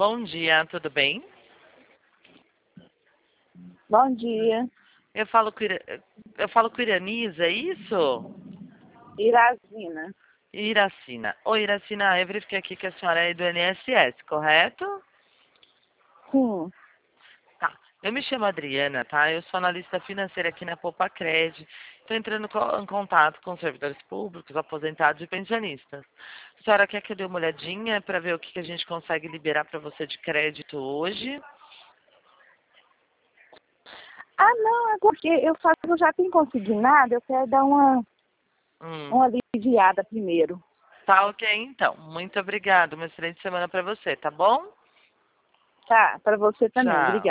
Bom dia, tudo bem? Bom dia. Eu falo com Iranisa, é isso? Irazina. Iracina. Oi, Iracina, eu verifiquei aqui que a senhora é do INSS, correto? Sim. Tá. Eu me chamo Adriana, tá? Eu sou analista financeira aqui na Poupa Cred. Estou entrando em contato com servidores públicos, aposentados e pensionistas. A senhora quer que eu dê uma olhadinha para ver o que a gente consegue liberar para você de crédito hoje? Ah, não, é porque eu já tenho consignado, eu quero dar Hum. uma aliviada primeiro. Tá ok, então. Muito obrigada. Uma excelente semana para você, tá bom? Tá, para você também. Tchau. Obrigada.